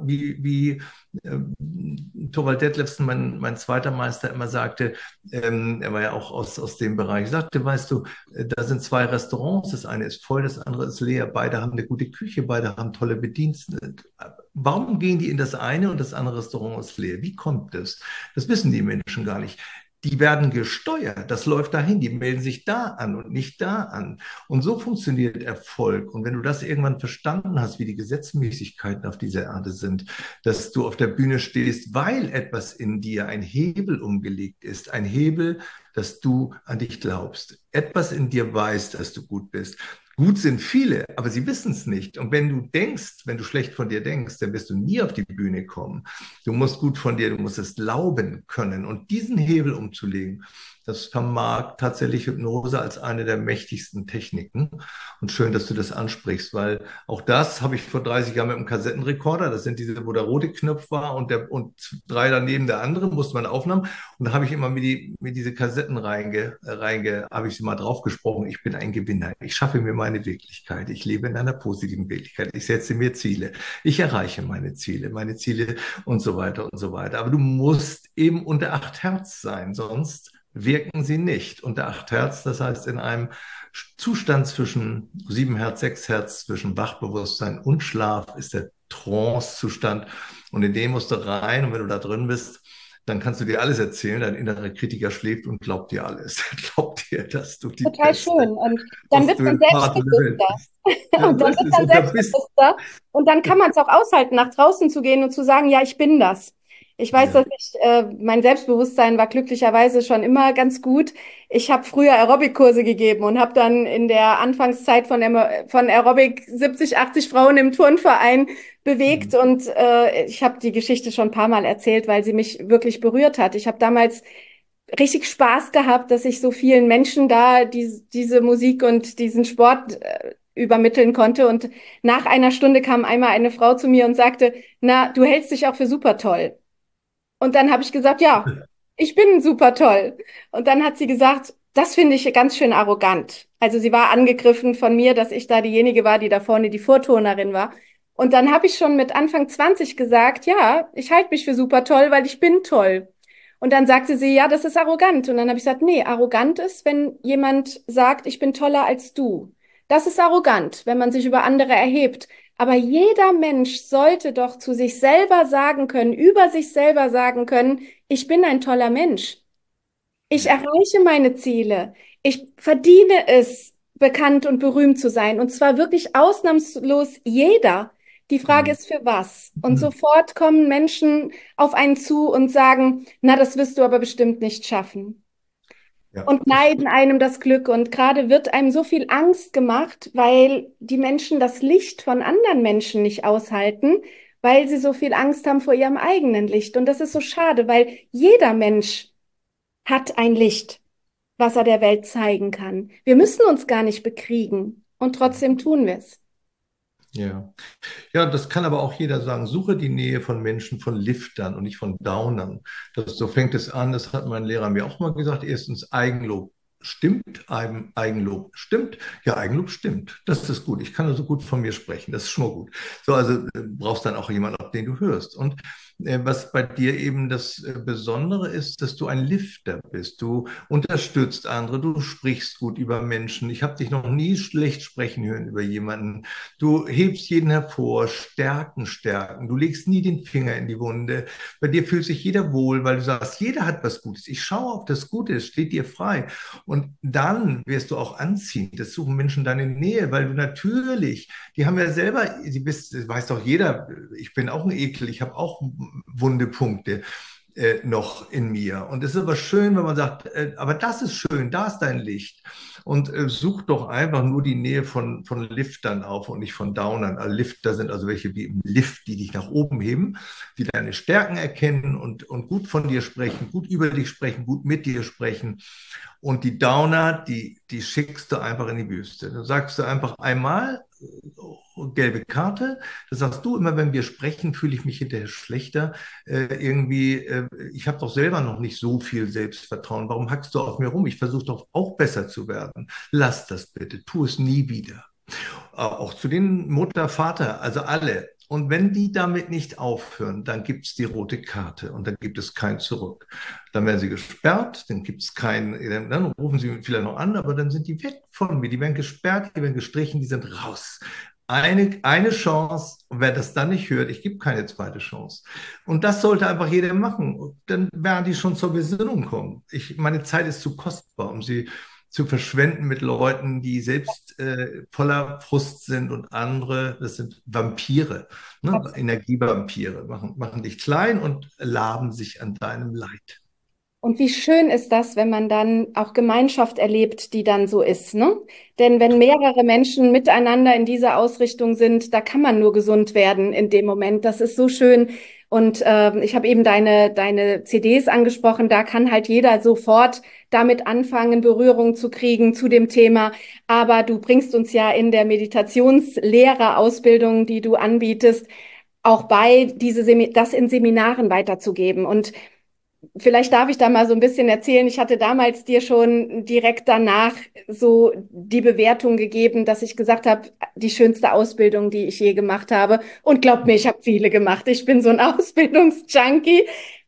Thorvald Detlefsen, mein zweiter Meister, immer sagte, er war ja auch aus dem Bereich, sagte, weißt du, da sind 2 Restaurants, das eine ist voll, das andere ist leer. Beide haben eine gute Küche, beide haben tolle Bedienstete. Warum gehen die in das eine und das andere Restaurant ist leer? Wie kommt das? Das wissen die Menschen gar nicht. Die werden gesteuert, das läuft dahin, die melden sich da an und nicht da an. Und so funktioniert Erfolg. Und wenn du das irgendwann verstanden hast, wie die Gesetzmäßigkeiten auf dieser Erde sind, dass du auf der Bühne stehst, weil etwas in dir, ein Hebel umgelegt ist, ein Hebel, dass du an dich glaubst, etwas in dir weiß, dass du gut bist. Gut sind viele, aber sie wissen es nicht. Und wenn du denkst, wenn du schlecht von dir denkst, dann wirst du nie auf die Bühne kommen. Du musst gut von dir, du musst es glauben können. Und diesen Hebel umzulegen, das vermag tatsächlich Hypnose als eine der mächtigsten Techniken. Und schön, dass du das ansprichst, weil auch das habe ich vor 30 Jahren mit einem Kassettenrekorder, das sind diese, wo der rote Knopf war und 3 daneben der andere, musste man aufnehmen. Und da habe ich immer mir diese Kassetten habe ich sie mal draufgesprochen. Ich bin ein Gewinner. Ich schaffe mir meine Wirklichkeit. Ich lebe in einer positiven Wirklichkeit. Ich setze mir Ziele. Ich erreiche meine Ziele und so weiter und so weiter. Aber du musst eben unter 8 Hertz sein, sonst wirken sie nicht. Und der 8 Hertz, das heißt in einem Zustand zwischen 7 Hertz, 6 Hertz, zwischen Wachbewusstsein und Schlaf ist der Trance-Zustand. Und in den musst du rein. Und wenn du da drin bist, dann kannst du dir alles erzählen. Dein innerer Kritiker schläft und glaubt dir alles. Glaubt dir, dass du die Total Beste, schön. Und dann dass wird du man im Vater der Welt selbstbewusster. bist. Ja, Und dann das wird ist, man und da bist selbstbewusster. Und dann kann man es auch aushalten, nach draußen zu gehen und zu sagen, ja, ich bin das. Ich weiß, ja. mein Selbstbewusstsein war glücklicherweise schon immer ganz gut. Ich habe früher Aerobic-Kurse gegeben und habe dann in der Anfangszeit von Aerobic 70, 80 Frauen im Turnverein bewegt. Und ich habe die Geschichte schon ein paar Mal erzählt, weil sie mich wirklich berührt hat. Ich habe damals richtig Spaß gehabt, dass ich so vielen Menschen da diese Musik und diesen Sport übermitteln konnte. Und nach einer Stunde kam einmal eine Frau zu mir und sagte, na, du hältst dich auch für super toll. Und dann habe ich gesagt, ja, ich bin super toll. Und dann hat sie gesagt, das finde ich ganz schön arrogant. Also sie war angegriffen von mir, dass ich da diejenige war, die da vorne die Vorturnerin war. Und dann habe ich schon mit Anfang 20 gesagt, ja, ich halte mich für super toll, weil ich bin toll. Und dann sagte sie, ja, das ist arrogant. Und dann habe ich gesagt, nee, arrogant ist, wenn jemand sagt, ich bin toller als du. Das ist arrogant, wenn man sich über andere erhebt. Aber jeder Mensch sollte doch zu sich selber sagen können, über sich selber sagen können, ich bin ein toller Mensch. Ich Ja. erreiche meine Ziele. Ich verdiene es, bekannt und berühmt zu sein. Und zwar wirklich ausnahmslos jeder. Die Frage Mhm. ist, für was? Und sofort kommen Menschen auf einen zu und sagen, na, das wirst du aber bestimmt nicht schaffen. Ja, Und das neiden einem das Glück. Und gerade wird einem so viel Angst gemacht, weil die Menschen das Licht von anderen Menschen nicht aushalten, weil sie so viel Angst haben vor ihrem eigenen Licht. Und das ist so schade, weil jeder Mensch hat ein Licht, was er der Welt zeigen kann. Wir müssen uns gar nicht bekriegen. Und trotzdem tun wir es. ja. Ja, das kann aber auch jeder sagen. Suche die Nähe von Menschen, von Liftern und nicht von Downern. So fängt es an. Das hat mein Lehrer mir auch mal gesagt. Erstens, Eigenlob stimmt. Eigenlob stimmt. Ja, Eigenlob stimmt. Das ist gut. Ich kann also gut von mir sprechen. Das ist schon mal gut. So, also brauchst dann auch jemanden, auf den du hörst. Und was bei dir eben das Besondere ist, dass du ein Lifter bist. Du unterstützt andere, du sprichst gut über Menschen. Ich habe dich noch nie schlecht sprechen hören über jemanden. Du hebst jeden hervor, Stärken, Stärken. Du legst nie den Finger in die Wunde. Bei dir fühlt sich jeder wohl, weil du sagst, jeder hat was Gutes. Ich schaue auf das Gute, es steht dir frei. Und dann wirst du auch anziehend. Das suchen Menschen deine Nähe, weil du natürlich, die haben ja selber, weiß doch jeder, ich bin auch ein Ekel, ich habe auch wunde Punkte noch in mir. Und es ist aber schön, wenn man sagt, aber das ist schön, da ist dein Licht. Und such doch einfach nur die Nähe von Liftern auf und nicht von Downern. Also Lifter sind also welche wie im Lift, die dich nach oben heben, die deine Stärken erkennen und gut von dir sprechen, gut über dich sprechen, gut mit dir sprechen. Und die Downer, die schickst du einfach in die Wüste. Dann sagst du einfach einmal, gelbe Karte. Das sagst du immer, wenn wir sprechen, fühle ich mich hinterher schlechter. Ich habe doch selber noch nicht so viel Selbstvertrauen. Warum hackst du auf mir rum? Ich versuche doch auch besser zu werden. Lass das bitte, tu es nie wieder. Auch zu den Mutter, Vater, also alle. Und wenn die damit nicht aufhören, dann gibt es die rote Karte und dann gibt es kein Zurück. Dann werden sie gesperrt, dann gibt es keinen, dann rufen sie vielleicht noch an, aber dann sind die weg von mir. Die werden gesperrt, die werden gestrichen, die sind raus. Eine Chance, und wer das dann nicht hört, ich gebe keine zweite Chance. Und das sollte einfach jeder machen. Und dann werden die schon zur Besinnung kommen. Meine Zeit ist zu kostbar, um sie zu verschwenden mit Leuten, die selbst voller Frust sind und andere, das sind Vampire, ne? Energievampire, machen dich klein und laben sich an deinem Leid. Und wie schön ist das, wenn man dann auch Gemeinschaft erlebt, die dann so ist, ne? Denn wenn mehrere Menschen miteinander in dieser Ausrichtung sind, da kann man nur gesund werden in dem Moment. Das ist so schön. Und ich habe eben deine CDs angesprochen. Da kann halt jeder sofort damit anfangen, Berührung zu kriegen zu dem Thema. Aber du bringst uns ja in der Meditationslehrerausbildung, die du anbietest, auch bei, das in Seminaren weiterzugeben. Und vielleicht darf ich da mal so ein bisschen erzählen. Ich hatte damals dir schon direkt danach so die Bewertung gegeben, dass ich gesagt habe, die schönste Ausbildung, die ich je gemacht habe. Und glaub mir, ich habe viele gemacht. Ich bin so ein Ausbildungsjunkie.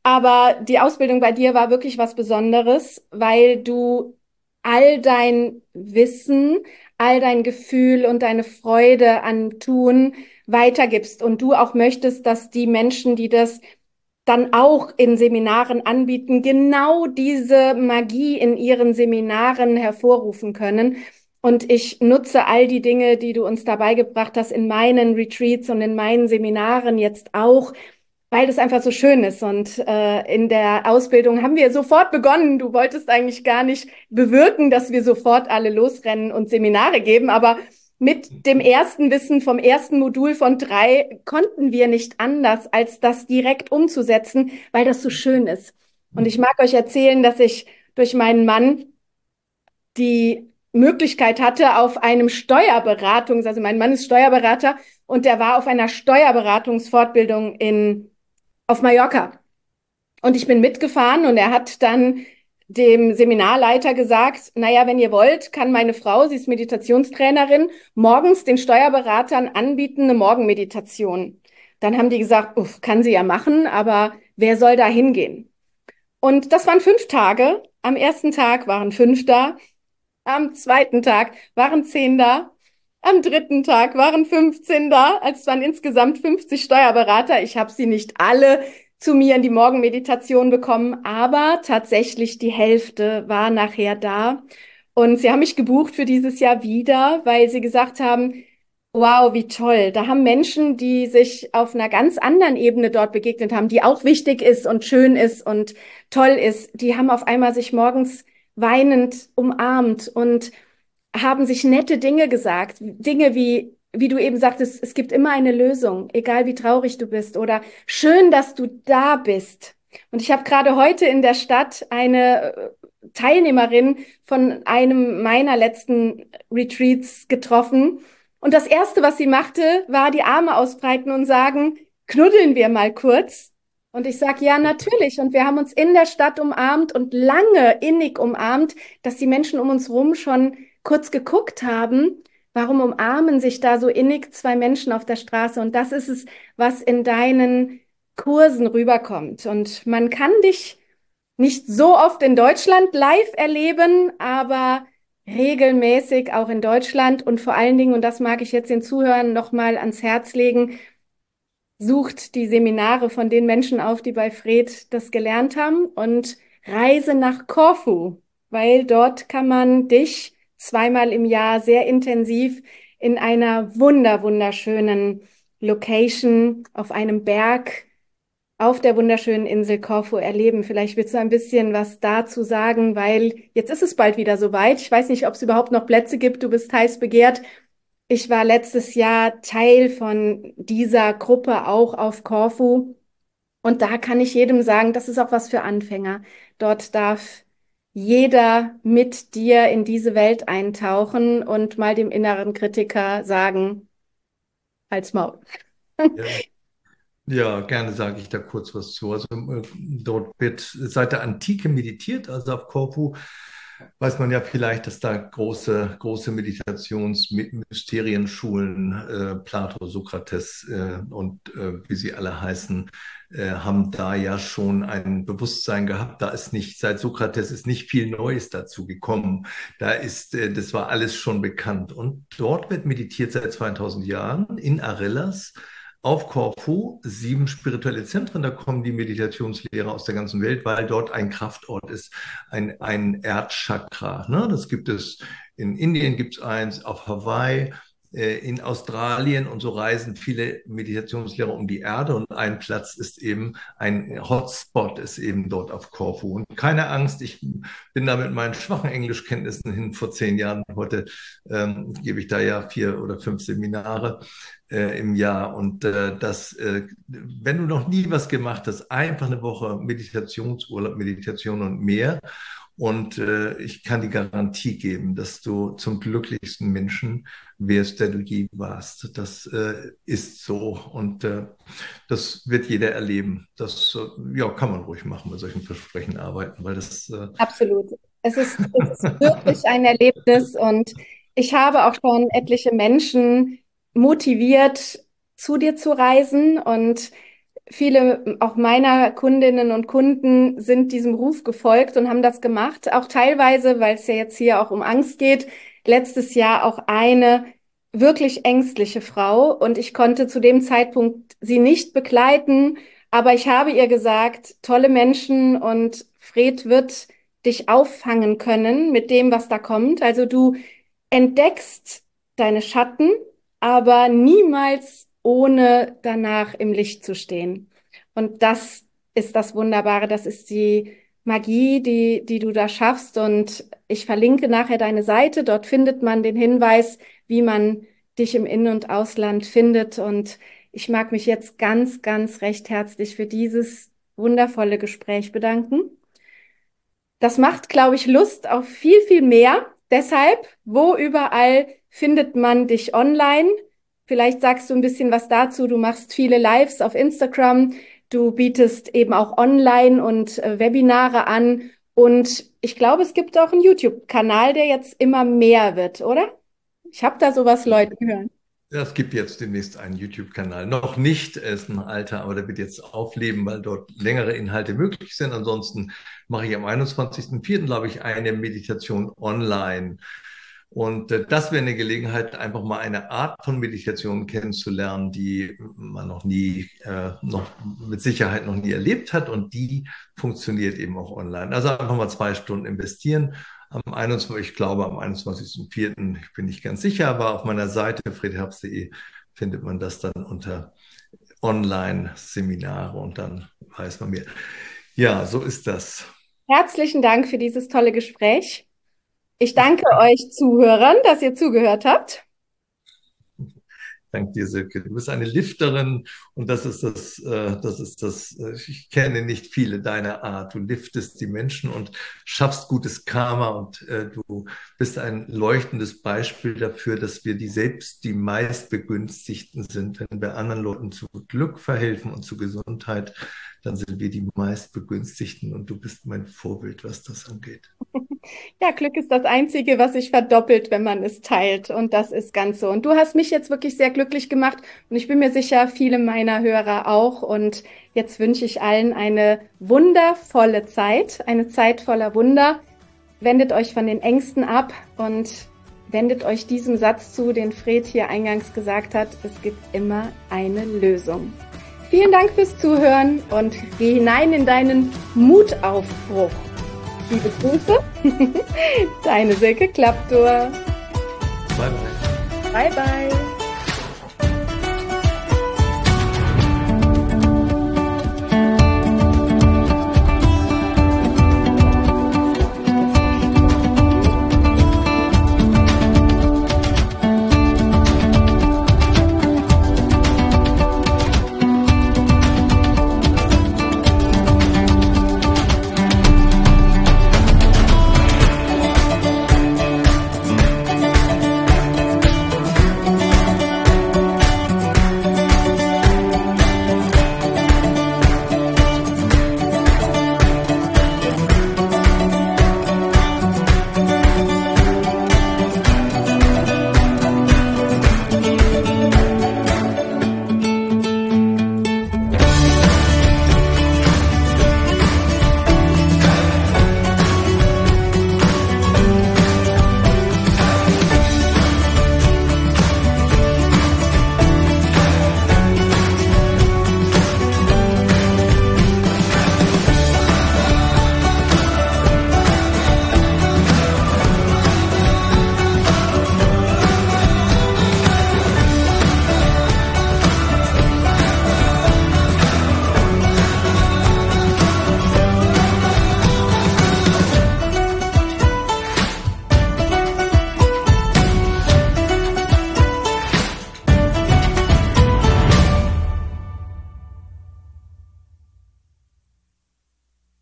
Aber die Ausbildung bei dir war wirklich was Besonderes, weil du all dein Wissen, all dein Gefühl und deine Freude an Tun weitergibst und du auch möchtest, dass die Menschen, die das dann auch in Seminaren anbieten, genau diese Magie in ihren Seminaren hervorrufen können. Und ich nutze all die Dinge, die du uns dabei gebracht hast, in meinen Retreats und in meinen Seminaren jetzt auch, weil das einfach so schön ist. Und in der Ausbildung haben wir sofort begonnen. Du wolltest eigentlich gar nicht bewirken, dass wir sofort alle losrennen und Seminare geben, aber mit dem ersten Wissen vom ersten Modul von 3 konnten wir nicht anders, als das direkt umzusetzen, weil das so schön ist. Und ich mag euch erzählen, dass ich durch meinen Mann die Möglichkeit hatte, auf einem also mein Mann ist Steuerberater und der war auf einer Steuerberatungsfortbildung auf Mallorca. Und ich bin mitgefahren und er hat dann dem Seminarleiter gesagt, naja, wenn ihr wollt, kann meine Frau, sie ist Meditationstrainerin, morgens den Steuerberatern anbieten, eine Morgenmeditation. Dann haben die gesagt, uff, kann sie ja machen, aber wer soll da hingehen? Und das waren 5 Tage. Am ersten Tag waren 5 da. Am zweiten Tag waren 10 da. Am dritten Tag waren 15 da. Also es waren insgesamt 50 Steuerberater. Ich habe sie nicht alle zu mir in die Morgenmeditation bekommen, aber tatsächlich die Hälfte war nachher da. Und sie haben mich gebucht für dieses Jahr wieder, weil sie gesagt haben, wow, wie toll. Da haben Menschen, die sich auf einer ganz anderen Ebene dort begegnet haben, die auch wichtig ist und schön ist und toll ist, die haben auf einmal sich morgens weinend umarmt und haben sich nette Dinge gesagt. Dinge wie du eben sagtest, es gibt immer eine Lösung, egal wie traurig du bist oder schön, dass du da bist. Und ich habe gerade heute in der Stadt eine Teilnehmerin von einem meiner letzten Retreats getroffen. Und das Erste, was sie machte, war die Arme ausbreiten und sagen, knuddeln wir mal kurz. Und ich sage, ja, natürlich. Und wir haben uns in der Stadt umarmt und lange innig umarmt, dass die Menschen um uns rum schon kurz geguckt haben, warum umarmen sich da so innig 2 Menschen auf der Straße? Und das ist es, was in deinen Kursen rüberkommt. Und man kann dich nicht so oft in Deutschland live erleben, aber regelmäßig auch in Deutschland und vor allen Dingen, und das mag ich jetzt den Zuhörern nochmal ans Herz legen, sucht die Seminare von den Menschen auf, die bei Fred das gelernt haben und reise nach Korfu, weil dort kann man dich zweimal im Jahr sehr intensiv in einer wunderschönen Location auf einem Berg auf der wunderschönen Insel Korfu erleben. Vielleicht willst du ein bisschen was dazu sagen, weil jetzt ist es bald wieder soweit. Ich weiß nicht, ob es überhaupt noch Plätze gibt. Du bist heiß begehrt. Ich war letztes Jahr Teil von dieser Gruppe auch auf Korfu. Und da kann ich jedem sagen, das ist auch was für Anfänger. Dort darf jeder mit dir in diese Welt eintauchen und mal dem inneren Kritiker sagen, halt's Maul. Ja. Ja, gerne sage ich da kurz was zu. Also dort wird seit der Antike meditiert, also auf Korfu weiß man ja vielleicht, dass da große Meditationsmysterienschulen, Plato, Sokrates und wie sie alle heißen, haben da ja schon ein Bewusstsein gehabt. Da ist nicht, seit Sokrates ist nicht viel Neues dazu gekommen. Das war alles schon bekannt. Und dort wird meditiert seit 2000 Jahren in Arillas auf Korfu, 7 spirituelle Zentren, da kommen die Meditationslehrer aus der ganzen Welt, weil dort ein Kraftort ist, ein Erdchakra. Ne? Das gibt es in Indien, gibt es eins, auf Hawaii, in Australien und so reisen viele Meditationslehrer um die Erde und ein Platz ist eben, ein Hotspot ist eben dort auf Korfu. Und keine Angst, ich bin da mit meinen schwachen Englischkenntnissen hin vor 10 Jahren. Heute gebe ich da ja 4 oder 5 Seminare im Jahr. Und wenn du noch nie was gemacht hast, einfach eine Woche Meditationsurlaub, Meditation und mehr. Und ich kann die Garantie geben, dass du zum glücklichsten Menschen wirst, der du je warst. Das ist so und das wird jeder erleben. Das ja, kann man ruhig machen, bei solchen Versprechen arbeiten, weil das Absolut. Es ist wirklich ein Erlebnis und ich habe auch schon etliche Menschen motiviert, zu dir zu reisen und viele auch meiner Kundinnen und Kunden sind diesem Ruf gefolgt und haben das gemacht. Auch teilweise, weil es ja jetzt hier auch um Angst geht, letztes Jahr auch eine wirklich ängstliche Frau. Und ich konnte zu dem Zeitpunkt sie nicht begleiten, aber ich habe ihr gesagt, tolle Menschen und Fred wird dich auffangen können mit dem, was da kommt. Also du entdeckst deine Schatten, aber niemals ohne danach im Licht zu stehen. Und das ist das Wunderbare, das ist die Magie, die du da schaffst. Und ich verlinke nachher deine Seite. Dort findet man den Hinweis, wie man dich im In- und Ausland findet. Und ich mag mich jetzt ganz, ganz recht herzlich für dieses wundervolle Gespräch bedanken. Das macht, glaube ich, Lust auf viel, viel mehr. Deshalb, wo überall findet man dich online? Vielleicht sagst du ein bisschen was dazu. Du machst viele Lives auf Instagram. Du bietest eben auch online und Webinare an. Und ich glaube, es gibt auch einen YouTube-Kanal, der jetzt immer mehr wird, oder? Ich habe da sowas Leute gehört. Ja, es gibt jetzt demnächst einen YouTube-Kanal. Noch nicht, er ist ein alter, aber der wird jetzt aufleben, weil dort längere Inhalte möglich sind. Ansonsten mache ich am 21.04., glaube ich, eine Meditation online. Und das wäre eine Gelegenheit, einfach mal eine Art von Meditation kennenzulernen, die man noch mit Sicherheit noch nie erlebt hat. Und die funktioniert eben auch online. Also einfach mal 2 Stunden investieren. Ich glaube am 21.04., ich bin nicht ganz sicher, aber auf meiner Seite fredherbst.de findet man das dann unter Online-Seminare und dann weiß man mehr. Ja, so ist das. Herzlichen Dank für dieses tolle Gespräch. Ich danke euch Zuhörern, dass ihr zugehört habt. Dank dir, Silke. Du bist eine Lifterin und ich kenne nicht viele deiner Art. Du liftest die Menschen und schaffst gutes Karma und du bist ein leuchtendes Beispiel dafür, dass wir die meistbegünstigten sind. Wenn wir anderen Leuten zu Glück verhelfen und zu Gesundheit, dann sind wir die meistbegünstigten und du bist mein Vorbild, was das angeht. Ja, Glück ist das Einzige, was sich verdoppelt, wenn man es teilt. Und das ist ganz so. Und du hast mich jetzt wirklich sehr glücklich gemacht. Und ich bin mir sicher, viele meiner Hörer auch. Und jetzt wünsche ich allen eine wundervolle Zeit, eine Zeit voller Wunder. Wendet euch von den Ängsten ab und wendet euch diesem Satz zu, den Fred hier eingangs gesagt hat. Es gibt immer eine Lösung. Vielen Dank fürs Zuhören und geh hinein in deinen Mutaufbruch. Liebe Grüße, deine Silke Klapptur. Bye, bye. Bye, bye.